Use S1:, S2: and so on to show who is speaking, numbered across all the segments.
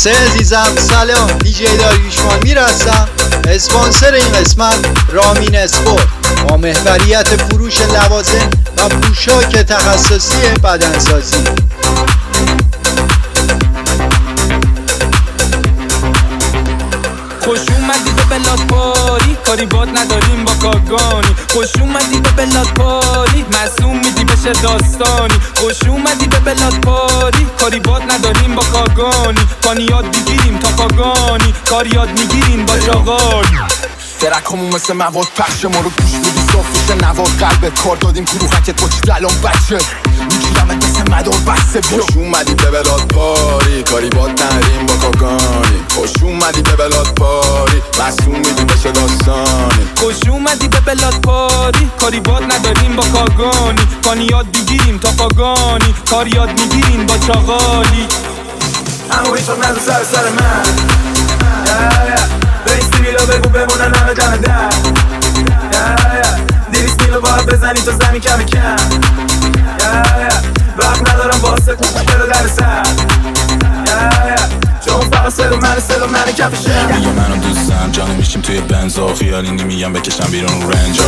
S1: خلاصه عزیزم سلام، دیجی داریوش مامیر هستم. اسپانسر این قسمت رامین اسپورت با محوریت فروش لوازم و پوشاک تخصصی بدنسازی.
S2: خوش اومدی به بلاد پاری، کاری باد نداریم با کاگانی. خوش اومدی به بلاد پاری، معصوم میدی بشه داستانی. خوش اومدی به بلاد پاری، کاری باد نداریم با کاگانی. کانی یاد بگیریم تا پاگانی، کاری یاد میگیریم با چاقانی.
S3: درکمون مثل مواد پخش، ما رو گوش میدی صاف میشه نواد قلبت. کار دادیم کروهکت با چی الان بچه میگیرمت مثل مدار بسته. خوش اومدی به بلاد پاری، کاری باد نداریم با کاگانی. خوش اومدی به بلاد پاری، معصوم میدی بشه داستانی.
S2: خوش اومدی به بلاد پاری، کاری باد نداریم با کاگانی. کانی یاد بگیریم تا پاگانی، کار یاد میگیریم با چاقالی.
S4: اما هیچ وقت نزو سر من بیستی بیلو بگو بمونن همه دم در 200 میلو باید بزنی تا زمین کم کم. وقت ندارم واسه چرا در سر چون فقط صدا من کفشم.
S3: میگه منو دوستم جانه میشیم توی بنزا، خیالی نمیگم بکشم بیرون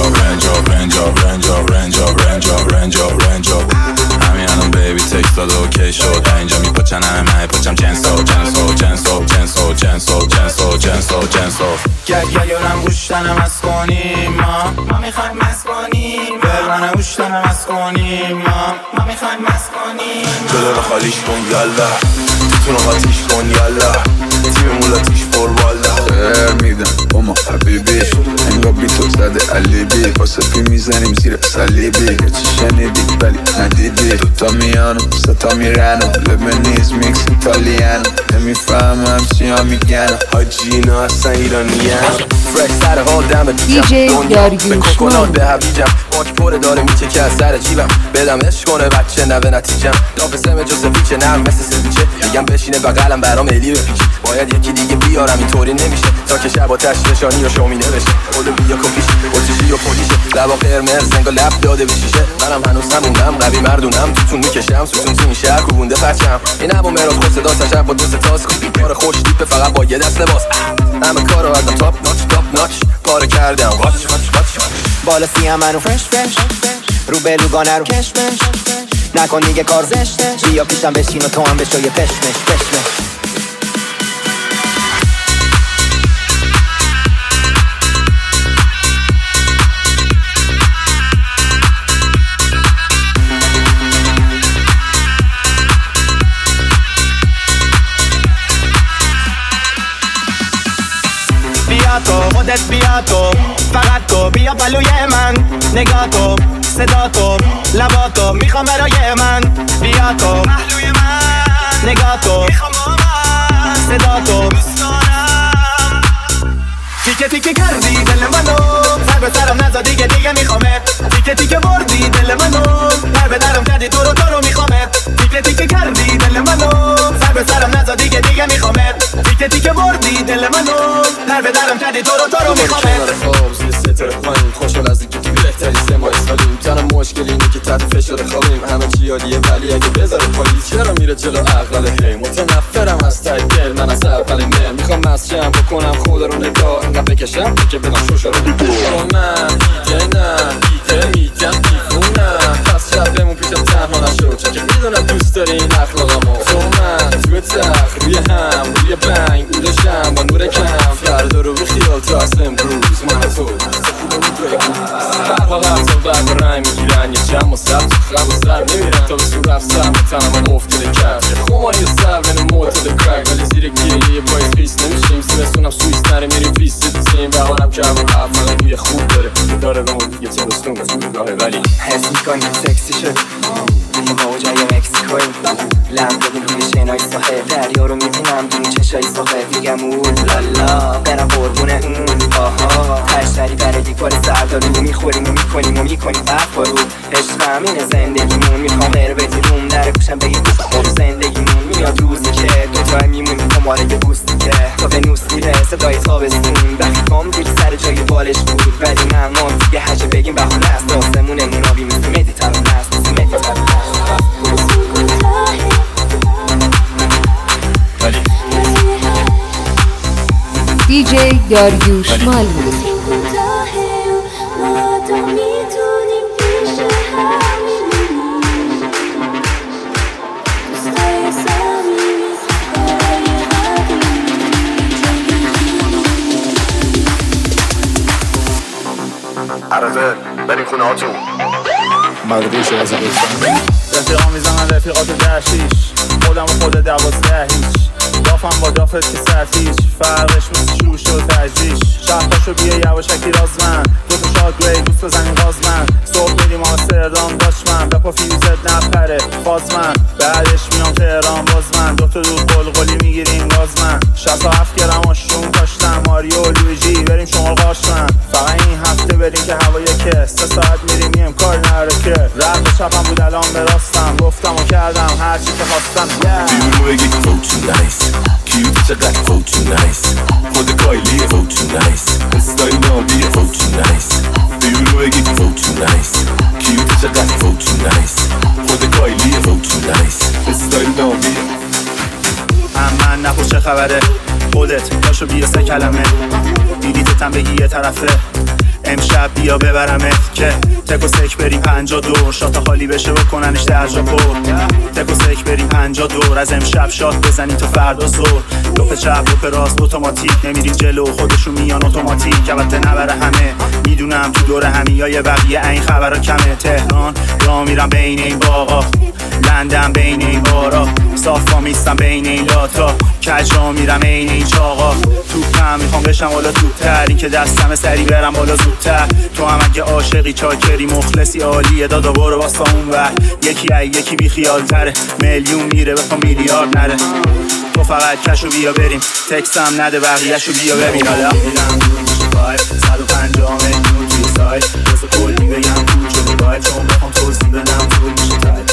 S3: رنجا. همین الان بیبی تکست داده اوکی شد، اینجا میپاچن همه من پاچم جنسو.
S4: گرم گوشتنم از کنیم ما میخوایم مست کنیم. برمانه گوشتنم از کنیم ما میخوایم مست کنیم.
S5: جلو رو خالیش کن یالا، توتونو قاتیش کن یالا، تیم مولاتیش پر والا. خیر میدم اما حبیبی، انگا بی تو زده علیبی. واسه پی میزنیم زیر صلیبی، یه چی شنیدی ولی ندیدی. دوتا میانو ستا میرنو، لبنیز میکس ایتالیانو. نمیفهمم چی ها میگن حاجی اینا اصلا ایرانیان. فرک سر حال دم
S6: دیجی داریوش
S5: کنات به هویجم، باک پره داره میچه که از سر جیبم. بدم عشق کنه بچه نوه نتیجم، لافسمه جز پیچه نرم مثل سویچه. میگم بشینه بغلم برام الی بپیچه، باید یکی دیگه بیارم اینطوری نمیشه تا که شب آتش نشانی و شومینه بشه. خودو بیا کپیش اتیشی و پولیشه، لبا قرمز زنگا لب داده بشیشه. منم هنوز همونم قوی مردونم، توتون میکشم ستون تو این شهر کوبونده پرچم. این هم و مراز خود صدا سشب با دوست تاس کار خوش دیپه فقط با یه دست لباس. همه کارو ازم تاپ ناچ پاره کردم واچ
S7: بالا سیم منو فرش رو بلوگانه رو کشمش نکن دیگه کار زشته. بیا پیشم بشین و تو هم بشو یه پشمش.
S4: بیا تو خودت بیا تو، فقط تو بیا پلوی من. نگاه تو صدا تو لبا تو میخوام برای من. بیا تو پهلوی من، نگاه تو میخوام من. صدا تو دوست دارم. تیکه کردی دل منو، سر به سرم نزا دیگه میخوامت. تیکه بردی دل منو، پر به درم کردی تو رو میخوامت. تیکه کردی دل منو، سر به سرم نزا دیگه میخوامت. تیکه بردی دل منو، پر به درم کردی تو رو میخوامت.
S5: خواب زیر ستاره پایین، خوشحال از اینکه تو بهتری سمای سالیم. تنم مشکل اینه که تحت فشار خوابیم، همه چی عالیه ولی اگه بذاره پایی چرا میره جلو عقل هی. متنفرم از ته دل من از اول مل، میخوام مسجم بکنم خدا رو نگاه انقدر بکشم که بدم شوشا رو بگو. من دیگه میگم دیوونم، پس شب بمون پیشم تنها نشو چون که میدونم دوست داری این اخلاقامو. تو من توی تخت روی هم روی بنگ بودشم با نور کم، فردا رو بخیال تا از امروز من تو برها هر سال برد رای میگیرن. یه جمع و سر تو خم و سر نمیرن تا به سور رفتم تنم هم افتاده کرد. خماری و سر بین معتاد کرک ولی زیر گیری پای خیس نمیشیم. سمستونم سویس نره میریم پیست دیسیم بهارم که همون حفظ من روی خوب داره به اون دیگه تبستون از اون راهه ولی
S7: حس میکنیم سکسی شد روی موجای مکسیکوی لم دادیم روی شنای ساحل. دریا رو میبینم دونی چشای ساحل میگم اون لالا برم قربونه اون آها. هشتری برای دیگوال سرداریم و میخوریم و میکنیم برف رو. عشق همینه زندگیمون، میخوام غیر بتیروم در گوشم بگی برو زندگیمون. میاد روزی که دوتای میمونیم کماره یه بوستی که تا به نوس میره صدای تابستون. وقتی کام دیر سر جای بالش بود ولی ممنون دیگه هجه بگیم بخونه است. آسمونمون آبی مثل مدیترانه است. ولی
S6: دیجی داریوش مالی.
S3: عرقه بریم خونه هاتون مدقی شرازه بستن
S4: رفیقا میزنن رفیقات درشیش خودم و خود 12 هیچ دافم با دافت که سرتیش فرقش مثل شروش و تجریش شرطاشو بیا یواشکی رازمن دوتا شاد گوی دوست بزنین غازمن صبح بریم آمستردام داشت من بپا فیوزت نپره بازمن بعدش میام تهران بازمن دوتا دود قلقلی میگیریم گازمن 67 گرم آشون کاشتم ماریو و لویجی بریم شما قاشمن فقط این هفته بریم که هوا یکه 3 ساعت میریم میم کار نره که رد به چپم بود الان به راستم گفتم و کردم هرچی که خواستم
S3: بیرو بگی فوتو نایس کیوتی چقدر فوتو نایس خود کایلی فوتو نایس استایل نابی فوتو نایس بیرو بگی فوتو نایس کیوتی چقدر فوتو نایس خود کایلی فوتو نایس استایل نابی
S4: من نپوش چه خبره خودت باشو بیا 3 کلمه دیدیتتم بگی یه طرفه امشب بیا ببرمت که تک و سک بریم 52 شات خالی بشه بکننش درجا پر تک و سک بریم 52 از امشب شات بزنیم تا فردا زور لپ چپ لپ راست اتوماتیک نمیریم جلو خودشون میان اتوماتیک البته نبره همه میدونم تو دور همیای بقیه این خبرا کمه تهران را میرم بین این باغا لندن بین این بارا صافا میستم بین این لاتا کجا میرم این این چاقا توپم میخوام بشم بالا توپتر این که دستم سری برم بالا زودتر تو هم اگه عاشقی چاکری مخلصی عالیه دادا برو واسه اون ور یکی بی خیال تره میلیون میره بخوا میلیارد نره تو فقط کشو بیا بریم تکسم نده بقیهشو بیا ببین حالا میرم 150 میلیون توی سایت واسه کلی بگم پول شده باید چون بخوام توضیح بدم طول میشه تایپ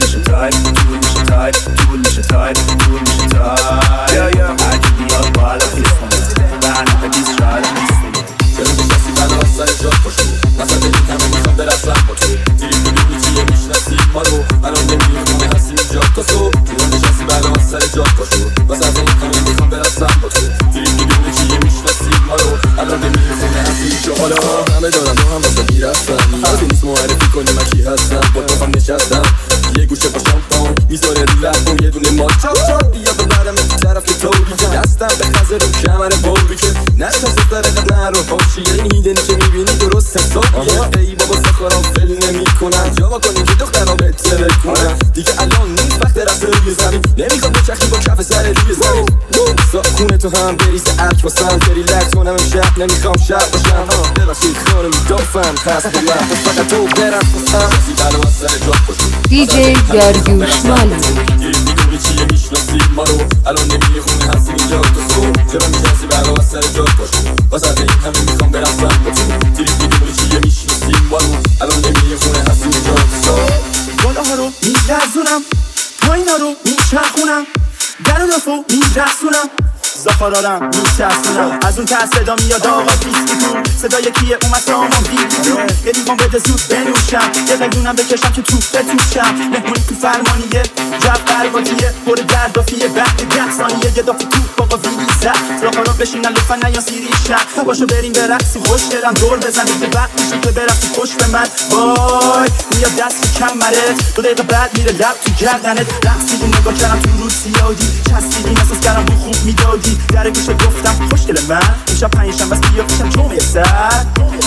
S4: هرکی بیاد بالا خیز کنه برنامه 20 شاید نیست
S5: چرا نشستی بلا از سر جات باشو مثلا دلی همه میخوام برسم با تو دیریم ببینی چیه میشنسی ما رو الان نمیری خونه هستی اینجا تا صبح چرا نشستی بلا از سر جات باشو مثلا دلی همه میخوام برسم با تو دیریم ببینی چیه میشنسی ما رو الان نمیری خونه هستی اینجا حالا همه دارم با هم واسه گیرفتم حالا نیست معرفی کنی من کی هستم با تو هم نشستم یه گوشه با شامپان میذاره رو لبم یه دونه مال چاپ بیا ببرم این طرف طوری که دستم به خزر و کمر بوری که نشتم سرقت نرو باشی این هیدنی که میبینی درست حسابیه ای بابا سخارم فل نمی کنن جواب کنیم که دخترها بهتره کنن دیگه الان نیست وقت رفته روی زمین نمیخواد بچخی با کف سر روی زمین خونه تو هم بریز ارک باسم بری لکس کنم امشب نمیخوام شب باشم ببخشید خانم دافم هست بلد فقط تو برم باسم
S6: دیجی داریوش مالی
S5: میدونی چیه میشناسی ما رو الان نمیری خونه هستی اینجا تو صبح چرا میشناسی برا از سر جات باشو واسه این همه میخوام برسم با تو دیری میدونی چیه میشناسی ما رو الان نمیری خونه هستی اینجا تو صبح
S4: بالاها رو میلرزونم پایینا رو میچرخونم در و دفو میرسونم زخارارم میترسونم از اون که صدا میاد آقا دیسکی کن صدای کیه اومد سامان بیدون یه لیوان بده زود بنوشم یه قیدونم بکشم که توپ بتوشم مهمونی تو فرمانیه جب قلباتیه پر درد و فیه بعد 10 ثانیه یه دافت توپ آقا ویلیزه زخارا بشینن لطفا نیان سیریشن باشو بریم برقصی خوش دلم دور بزنید به وقت میشه که برفتی خوش به من وای میاد دست کمرت 2 دقیقه بعد میره لب تو گردنت رقصیدی نگاه کردم تو رو سیادی چسبیدی احساس کردم رو خوب میدادی در گوشه گفتم خوشگل من میشم 5 شنبه بس بیا پیشم جمعه سر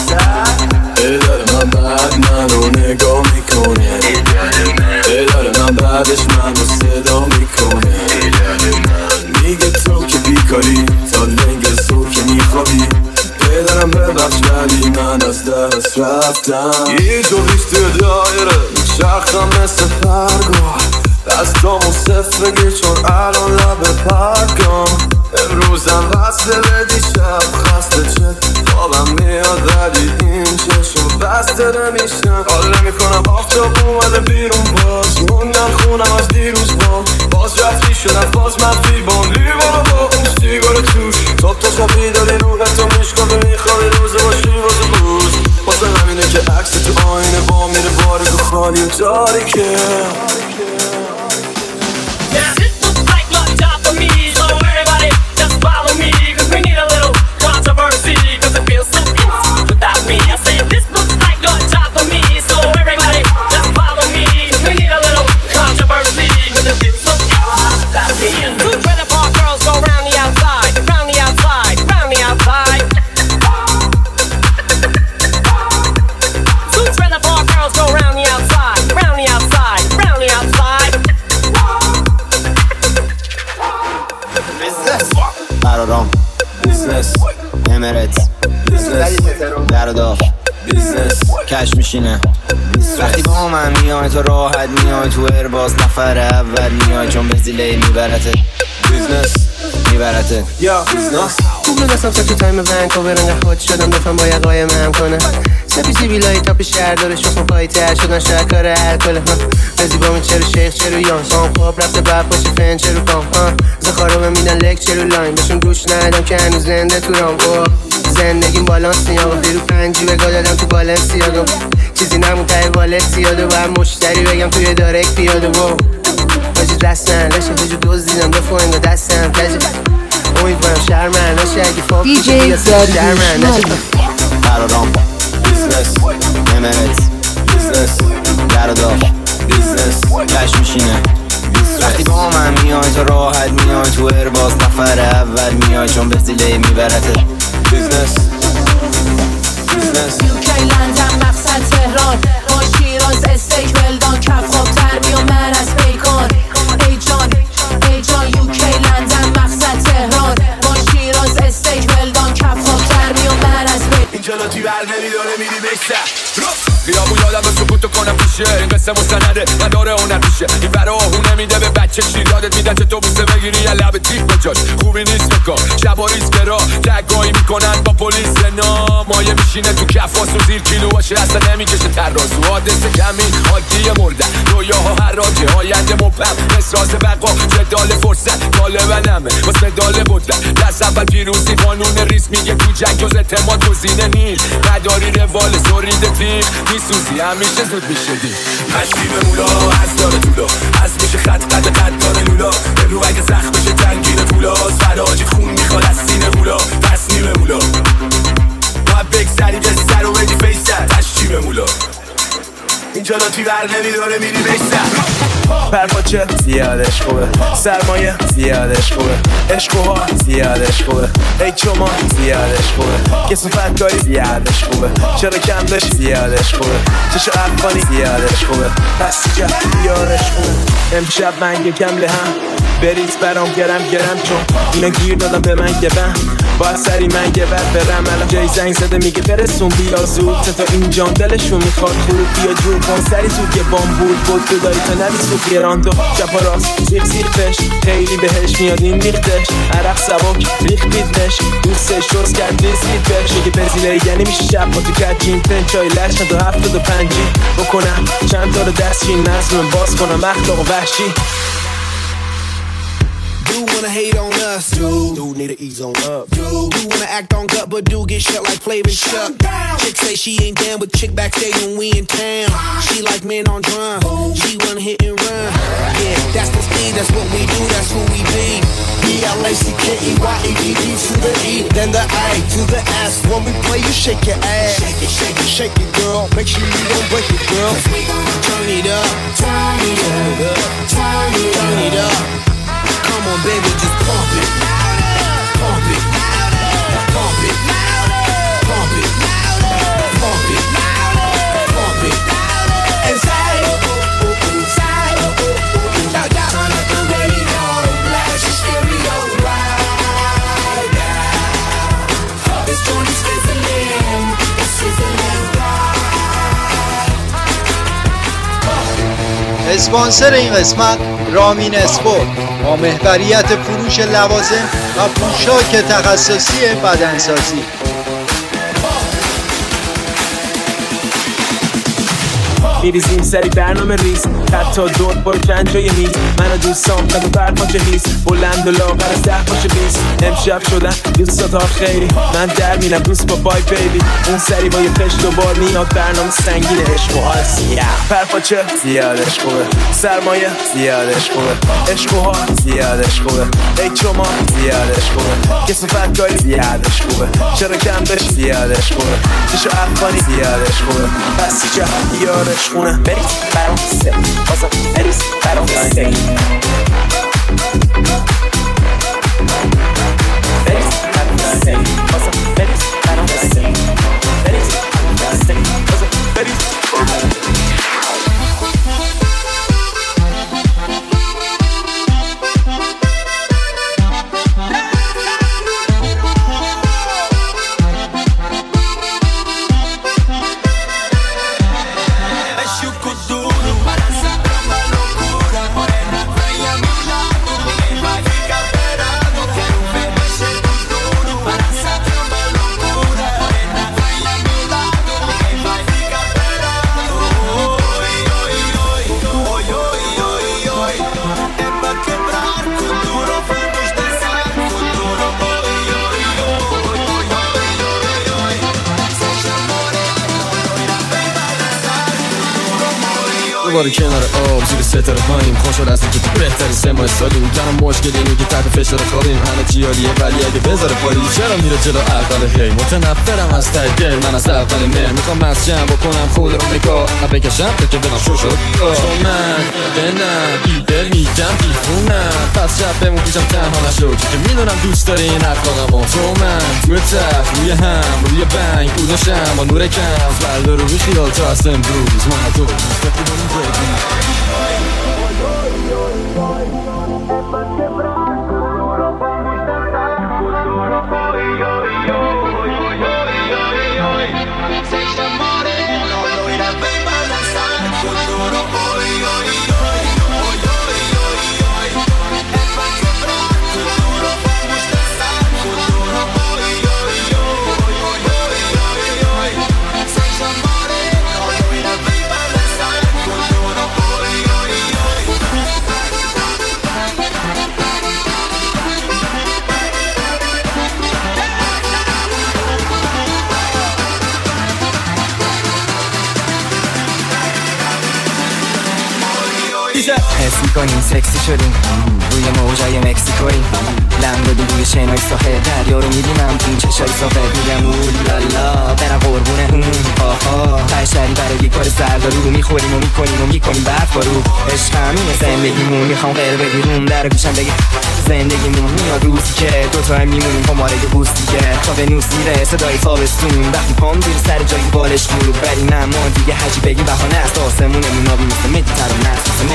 S5: دلار من بعد منو نگاه میکنه دلار من بعدش منو صدا میکنه میگه تو که بیکاری تا لنگ زور که میخوابی پدرم ببخش ولی من از دست رفتم یه جوریش تو دایره میچرخم مثل پرگاه دستامو صفر بگیر چون الان لب پرگام امروزم بسته به دیشب خسته چه خوابم میاد ولی این چشم بسته نمیشن حال نمیکنم آفتاب اومده بیرون باز موندم خونم از دیروز باز رفتی شدم باز منفی بان لیوان با اون سیگار توش صبح تا شب بیداری روحتو میشکنه میخوای روزه باشی واسه روز واسه همینه که عکس تو آینه با میره باریک و خالی و تاریکه
S8: Yeah, it looks like lunch time for me, so don't worry about it, just follow me, cause we need a little
S7: فرارام بیزنس امارات بیزنس دردا بیزنس کش میشینه وقتی با من میای تو راحت میای تو ارباز نفر اول میای چون به زیله میبرته بیزنس میبرته یا بیزنس خوب نگستم سه تو تایم ونکوور انقدر خود شدم دفعه باید قایم هم کنه سپی سیبیلایی تاپ شهر داره شخم پایی تر شدن شهر کار الکله رزی با من چرو شیخ چرو یان سام خواب رفته بعد پاشه فن چرو کام زخارو بمیدن لک چرو لاین بهشون گوش ندم که هنوز زنده تو رام زندگیم بالانس نیاغو دیرو پنجی بگاه دادم تو بالنسیاگو چیزی نمون ته والنسیاگو باید مشتری بگم توی دارک پیاده و باجی دستن لشه بجو دوز دیدم دفعه انگا دستم تجه امیدوارم شرمن نشه اگه فاق
S6: DJ
S7: شرمن نشه فرارام بیزنس امارات بیزنس دردا بیزنس کش میشینه وقتی با من میای تو راحت میای تو ارباز نفر اول میای چون به زیله میبرته بیزنس بیزنس
S8: UK لندن مقصد تهران با شیراز استیک ولدان کف خوابتر میام من از بیکان ای جان UK لندن مقصد تهران با شیراز استیک ولدان کف خوابتر میام من از بیکان
S3: اینجا لاتی بر نمیداره میری بکسر خیابون یادم به سکوتو کنم پیشه این قصه مستنده نداره هنر میشه این برا آهو نمیده به بچه شیر یادت میدن چه تو بوسه بگیری یا لب تیف بجاش خوبی نیست بکن شبا ریز برا تگاهی میکنن با پلیس نا مایه میشینه تو کفاس و زیر کیلو باشه اصلا نمیکشه ترازو حادثه کمی عادی مردن رویاها حراجه آینده مبهم احساس بقا جدال فرصت غالبنمه واسه مدال بودن دست اول پیروزی قانون ریس میگه تو جنگ جز اعتماد گزینه نیست نداری روال سوریده تیغ میسوزی همیشه زود میشه دید هشتی به مولا از داره طولا از میشه خط قد داره لولا رو اگه زخم بشه تنگین طولا فراجی خون میخواد از سینه مولا پس نیمه مولا باید بگذری به سر و بدی فیسر هشتی به مولا اینجا لاتی بر نمیداره میری بشتر پرپاچه زیادش خوبه سرمایه زیادش خوبه عشقوها زیادش خوبه ای چما زیادش خوبه کسافت کاری زیادش خوبه چرا کم داشت زیادش خوبه چشو افغانی زیادش خوبه پس جا یارش خوبه امشب من یکم لهم بریز برام گرم چون اینا گیر دادم به من گبم باید سری من یه بر برم الان جای زنگ زده میگه برسون بیا زود تا اینجا دلشون میخواد خروب بیا جون کن سری تو یه بامبول بود تو داری تا نبی سو گران تو چپا راست سیخش خیلی بهش میاد این ریختش عرق سبک ریخ بیدنش دوستش شرس کرد ریسید بهش میگه بزیله یعنی میشه شب با تو کجیم پنچای لشن تو 75 بکنم چند تا رو دستشین نظم باز کنم اخلاق و وحشی
S9: You wanna hate on us, dude need to ease on up. Dude wanna act on gut, but do get shut like Flavor Shuck. Chick say she ain't down with chick backstage when we in town. She like men on drum, she wanna hit and run. Yeah, that's the speed, that's what we do, that's who we be. B-L-A-C-K-E-Y-A-D-D to the E, then the I to the S. When we play, you shake your ass. Shake it, girl. Make sure you don't break it, girl. Turn it up, turn it up, turn it up. Come on, baby, just pump it. Pump it. Pump it. Pump it. Pump it. Pump it. And say, turn up the radio, blast your stereo right now. This joint is sizzling, it's sizzling right.
S1: اسپانسر این قسمت رامین اسپورت با محوریت فروش لوازم و پوشاک تخصصی بدنسازی.
S2: میریزیم سری برنامه ریز حتی دور برو چند جای میز من و دوستام قد و برپاچه هیست بلند و لاغر از 10 پاشه 20 امشب شدن دوستا تا خیلی من در میرم دوست با بای بیبی اون سری با یه فش دوبار میاد برنامه سنگین عشق و حال سیاه برپاچه زیادش خوبه سرمایه زیادش خوبه عشق و حال زیادش خوبه ای چما زیادش خوبه کسافت کاری زیادش خوبه چرا کم داشت زیادش خوبه چشو افغانی زیادش خوبه پس جا یارش خونه بریز برام سه بازم بریز برام سه بریز برام سه بازم بریز برام سه بریز برام سه بازم بریز
S5: دوباره کنار آب زیر ستاره هاییم خوشحال هستیم که تو بهترین 3 ماه سالیم تنها مشکل اینه که تحت فشار خوابیم همه چی عالیه ولی اگه بذاره پاری چرا میره جلو عقل هی متنفرم از ته دل من از اول مهر میخوام مسجم بکنم خود رو نگاه نبکشم تا که برم شو شد چون من دلم بیدل میدم بیخونم پس شب بمون پیشم تنها نشو که میدونم دوست داری این اخلاقمو تو من توی تخت روی هم روی بنگ بودشم با نور کم بلده رو بیخیال تا از امروز من تو مستقی با این
S7: حس میکنیم سکسی شدیم روی موجای مکسیکوییم لم دادیم روی شنای ساحل دریا رو میبینم تو این چشای صافت میگم اولالا برم قربونه آها تشتری برای کار سردارو رو میخوریم و میکنیم برف بارو عشق همینه زندگیمون میخوام غیر بگیرون در گوشم بگی زندگیمون میاد روزی که دوتا هم میمونیم پاماره یه بوستی که تا به نوس میره صدای تابستون وقتی پام زیر سر جایی بالش گروه بریم اما دیگه هرچی بگیم بهانه است آسمونمون آبی مثل مدیترانه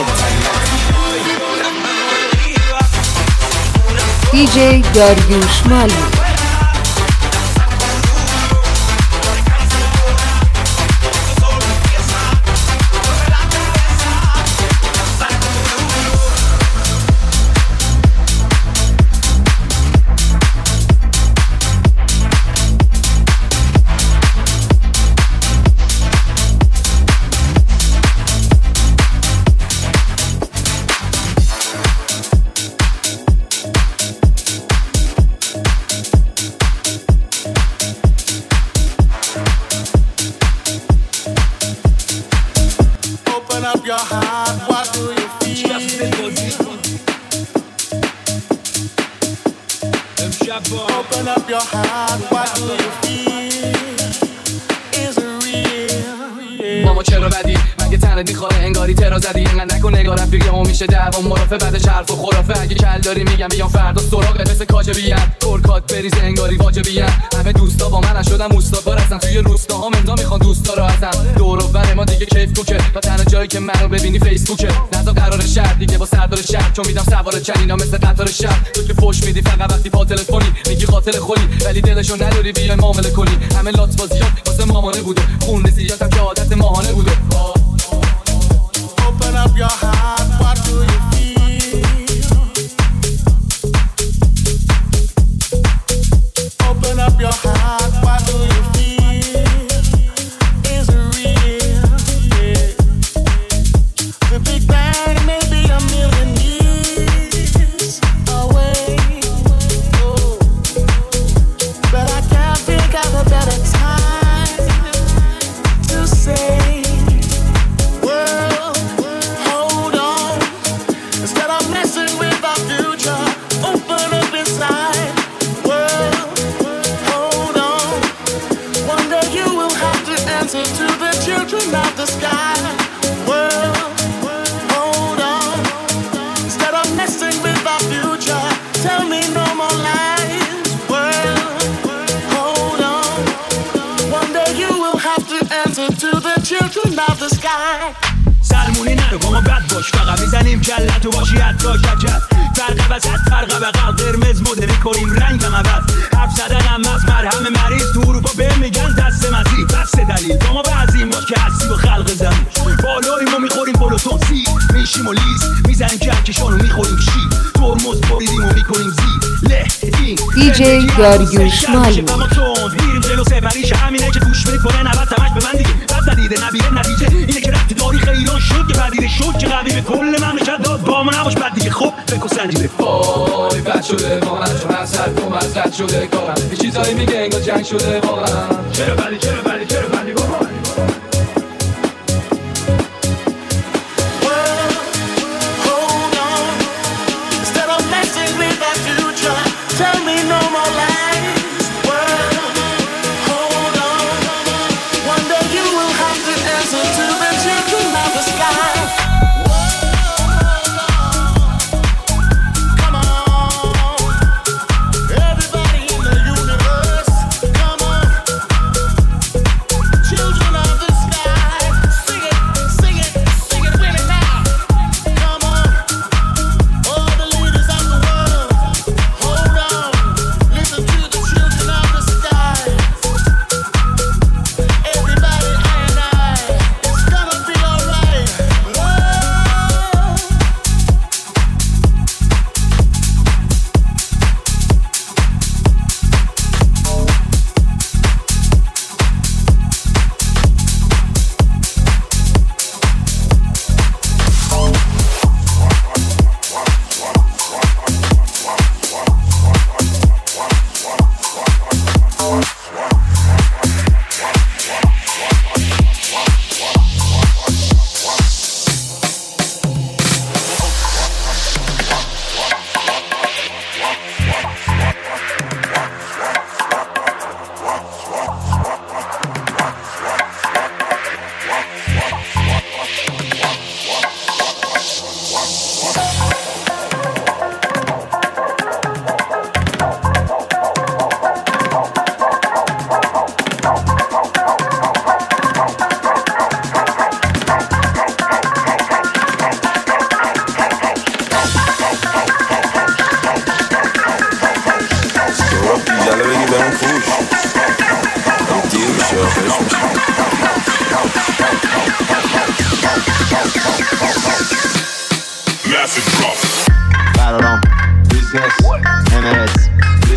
S6: DJ داریوش مالی
S9: your heart, what do you feel? Open up your heart, what do you feel? Is it real?
S10: ماما چرا بدی؟ مگه تنت میخوره انگاری ترا زدی اینقدر نکن نگاه رفیقی هم میشه دعوا مرافع بعدش حرف و خرافه اگه کل داری میگم بیام فردا سراغت مثل کاجبیان ترکات بریز انگاری واجبیان همه دوستا با من شدم اوستاکار هستن توی روستاها مندا میخوان دوستا رو ازم دور و بر ما دیگه کیف کوکه تا تنها جایی که منو ببینی فیسبوکه نذار قرار شهر دیگه با سردار شهر چون میدم سوار چلینا مثل قطار شهر تو که فوش میدی فقط وقتی با تلفنی میگی قاتل خلی ولی دلشو نداری بیای معامله کنی همه لات بازیات واسه مامانه بوده خون زیادم که عادت ماهانه بوده
S9: Open up your heart, what do you feel? Open up your heart, what do you feel? Is it real? Yeah. The Big Bang may be a million years away, oh. But I can't think of a better time to say
S11: سلمونی نرو با ما بد باش فقط میزنیم کلت تو باشی حتی کجت فرق وسط فرق بغل قرمز مده میکنیم رنگم عوض حرف زدنم از مرهم مریض تو اروپا به میگن دست مزی بس دلیل با ما بعضیم باش که هستی و خلق زمین بالاییم و میخوریم پلوتونسی میشیم و لیز میزنیم کهکشان و میخوریم شی ترمز بریدیم و میکنیم زی له این
S6: دیجی داریوش مالی
S11: میریم جلو سفریش همینه که گوش میکنه 90 تمش به من دیگه بد ندیده نبیره نتیجه اینه که رفتی داری خیران شد که پدیده شد که قوی به کل مملکت داد با ما نباش بد دیگه خب فکر سنجیده
S10: وای بد شده واقعا چون از سر تو مزرد شده کارم یه چیزایی میگه انگار جنگ شده واقعا چرا بدی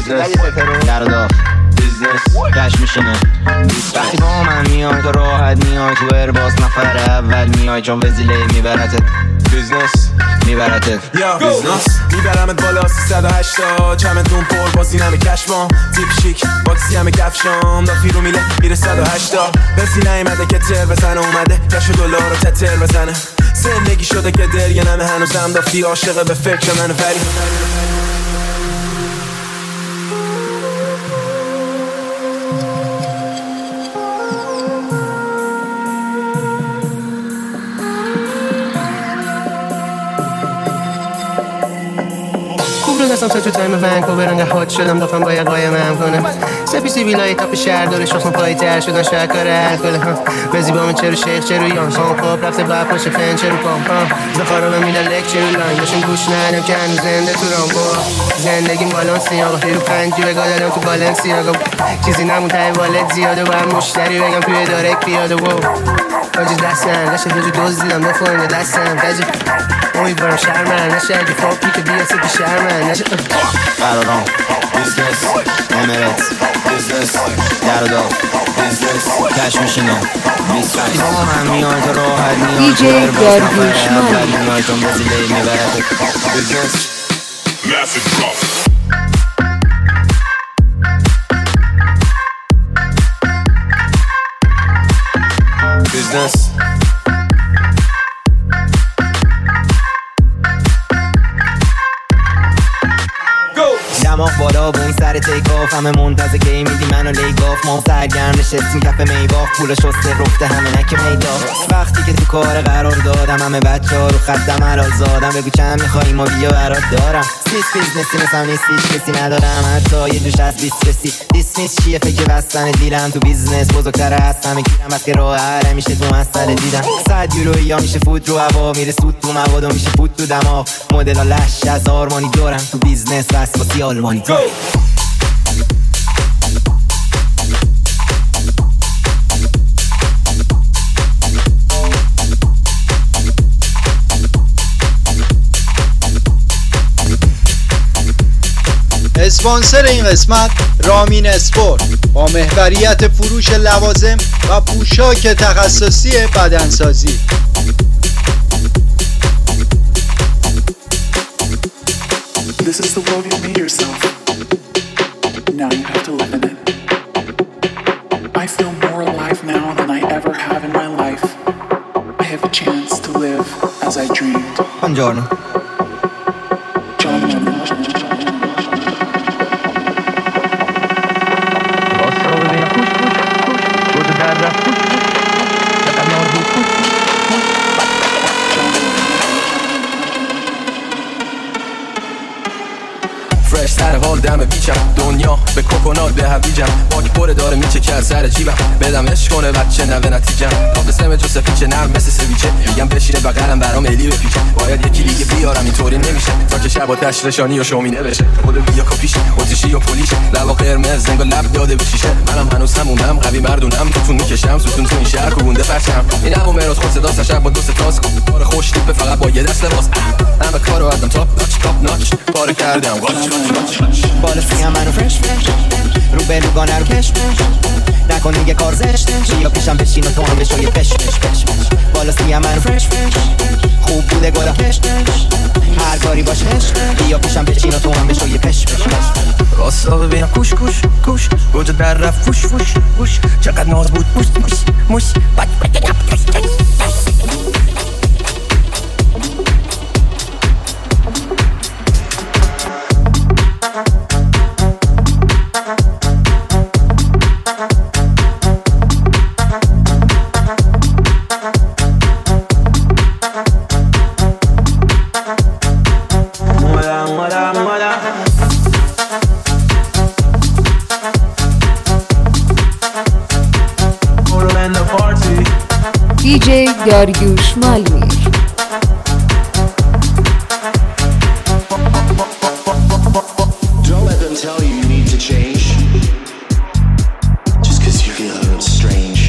S7: در داخل کش میشینه وقتی با من میای تو راحت میای تو ارباز نفر اول میای چون وزیله میبرتت بیزنس میبرتت
S12: بیزنس میبرمت بالا 380 چمدون پر با سینم کشمام تیپ شیک باکسی همه کفشام دافی رو میره 180 بسی نیمده که تر بزنه اومده کش دلار رو تتر بزنه زندگی شده که درگه نمه هنوزم دافی عاشقه به فکر منو ولی
S13: دستم تو تایم ونکوور انگه هات شدم دافم باید قایم هم کنم سپیسی ویلای تاپ شهر داره شخصم پایی تر شدن شاید کار هر کله بزی با من چرو شیخ چرو یان خب رفته با پاش فن چرو پام زخارم میدن لک چرو لاین باشم گوش ندم که هنو زنده تو رام زندگیم بالانسی آقا رو پنجی بگاه دادم تو بالانسی آقا چیزی نمون تایی والد زیاده با هم مشتری بگم توی دارک بیاده و باجی دستم داشته جو دوز دیدم دفعه دستم کجی امیدوارم شرمن نشه اگه فاپی که بیا سپی شرمن نشه
S7: قرارم بیزنس امرت بیزنس در داخل بیزنس کش میشینه وقتی با من میای تو راحت میای
S6: DJ گارگوشمال
S7: میای چون وزیله میبرتت بیزنس
S14: Massive drop.
S12: Business.
S7: دماغ بالا و این سر تیک آف همه منتظر کی میدی منو لیک آف ما سرگرم نشستیم کف میباخت پول شسته رفته همه نک میداخت وقتی که تو کار قرار دادم همه بچه ها رو خطم حلال زادم بگو چند میخوایی ما بیا برات دارم سیس بیزنسی مثلا نیست هیچ کسی ندارم حتی یه جوش از بیست رسی دیسمیس چیه فکر بستن دیلم تو بیزنس بزرگتر از همه گیرم از که راه هره میشه تو مسئله دیدم 100 یورو یا میشه فوت رو هوا میره سود تو مواد و میشه فوت تو دماغ مدل ها لش از آرمانی دارم تو بیزنس واسه آلمانی
S1: اسپانسر این قسمت رامین اسپورت با محوریت فروش لوازم و پوشاک تخصصی بدنسازی.
S15: This is the world you made yourself. Now you have to live in it. I feel more alive now than I ever have in my life. I have a chance to live as I dreamed.
S7: Buongiorno.
S5: فرش سر حال دم بیچم دنیا به کوکونات به هویجم باک پره داره میچه که از سر جیبم بدم عشق کنه بچه نوه نتیجم تاب سم جوسفیچه نرم مثل سویچه میگم بشینه بغلم برام الی بپیچه باید یکی دیگه بیارم اینطوری نمیشه تا که شب آتش رشانی و شومینه بشه خود بیا کپیش آتیشی و پلیش لبا قرمز زنگ و لب داده بشیشه منم هنوز همونم قوی مردونم توتون میکشم ستون تو این شهر کوبونده پرچم این همون مراز خود صدا شب با دو سه تاس کار خوش تیپ فقط با یه دست لباس همه کارو ازم تاپ ناچ کار کردم
S7: بالا سیم منو فرش رو به روگانه رو کش نکن دیگه کار زشته یا پیشم بشین و تو هم بشو یه پش بالا سیم منو فرش خوب بوده گلا کش هر کاری باش یا پیشم بشین و تو هم بشو یه پش
S5: راستا ببینم کوش گوجه در رفت فوش چقدر ناز بود موش
S6: DJ داریوش مالمیر.
S9: Don't let them tell you need to change just cause you feel strange.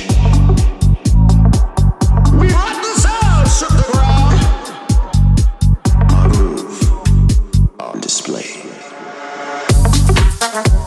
S9: We rock this house at the ground. Our groove on display.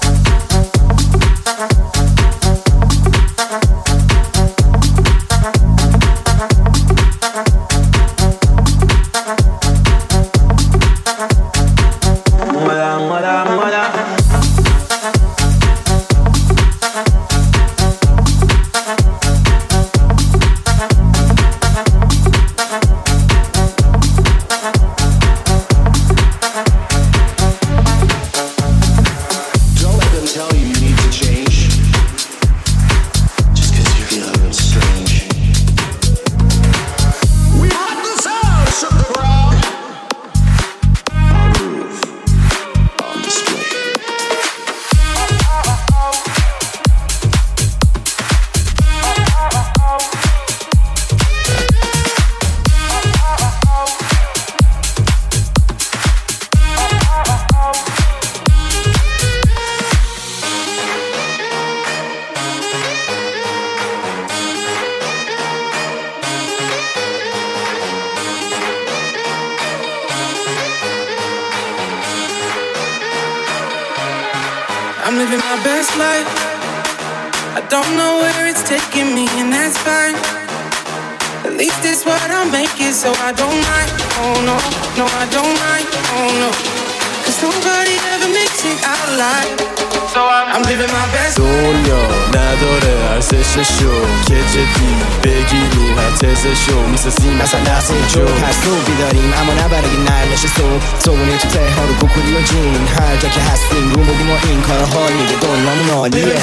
S2: I'm living my best life. I don't know where it's taking me, and that's fine. At least it's what I make it, so I don't mind. Oh no, no I don't mind. Oh no, 'cause nobody ever makes it out alive. So I'm living my best life.
S12: دنیا نداره ارزششو که جدی بگی رو هتزشو میسازی مثلا لحظه جو
S7: هست رو بیداریم اما نه برای نرمش صبحونه تو تهران رو کوکولی و جین هر جا که هستیم رو بودیم و این کار حال میگه دنیامون عالیه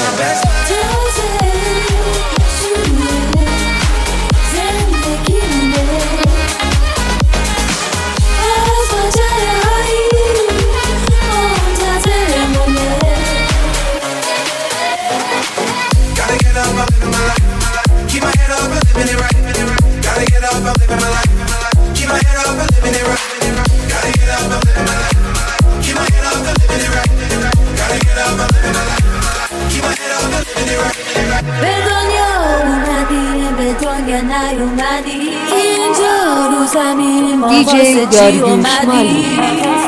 S8: به دنیا اومدیم به دنیا نیومدیم اینجا رو زمین ما واسه چی اومدیم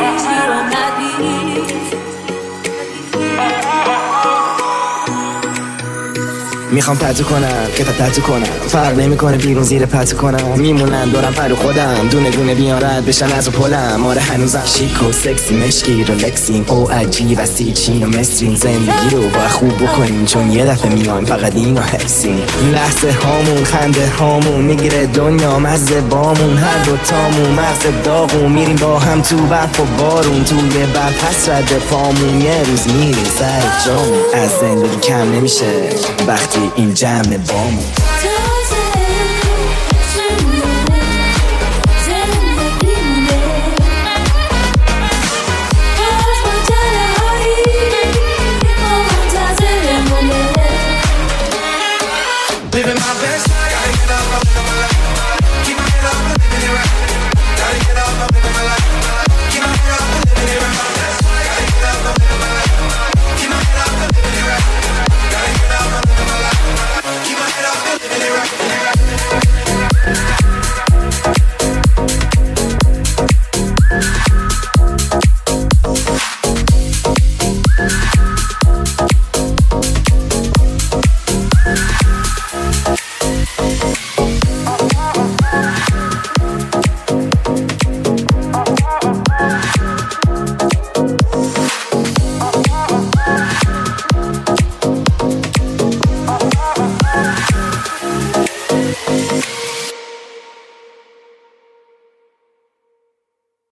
S7: میخوام پتو کنم که پتو کنم فرق نمیکنه بیرون زیر پتو کنم میمونن دورم پرو خودم دونه دونه بیان رد بشن از پلم آره هنوزم شیک و سکسی مشکی رولکسیم او عجیب استی چین و مصرین زندگی رو با خوب بکنیم چون یه دفعه میایم فقط اینو حسیم لحظه هامون خنده هامون میگیره دنیا مزه بامون هر دوتامون مغز داغون میریم با هم تو برف و بارون توی برف پس رد پامون یه روز میریم سر جامون از زندگی کم نمیشه وقتی این جمع بامون